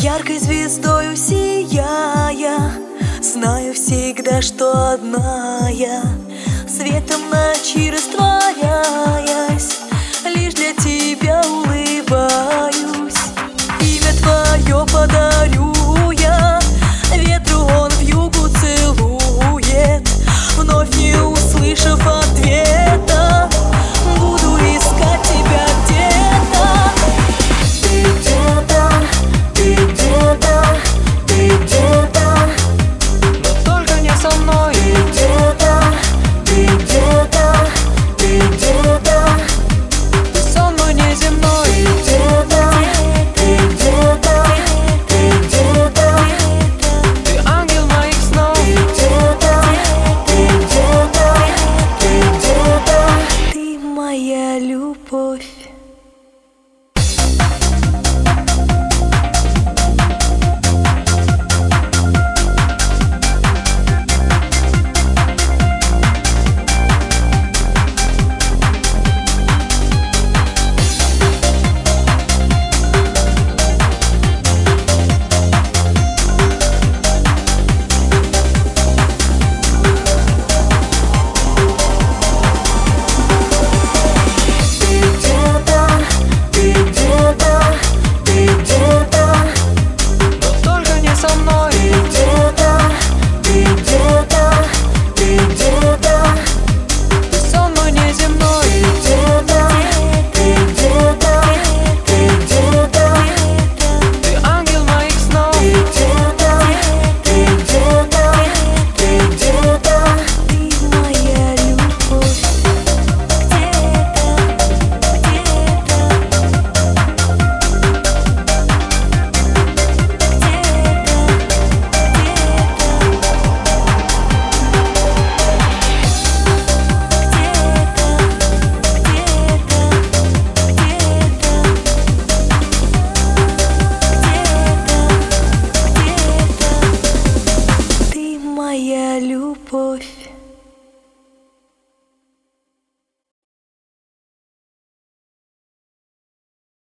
яркой звездою сияя, знаю всегда, что одна я, светом ночи растворяясь, лишь для тебя улыбаюсь. Имя твое подарю я ветру, он вьюгу целует, вновь не услышав ответа, буду искать тебя где-то. Ты где-то, ты где-то, ты где-то, но только не со мной. ты где-то, ты где-то, ты где-то, Ты со мной неземной. ты где-то, ты где-то, ты где-то, Ты ангел моих снов. ты где-то, ты где-то, ты моя любовь. Моя любовь.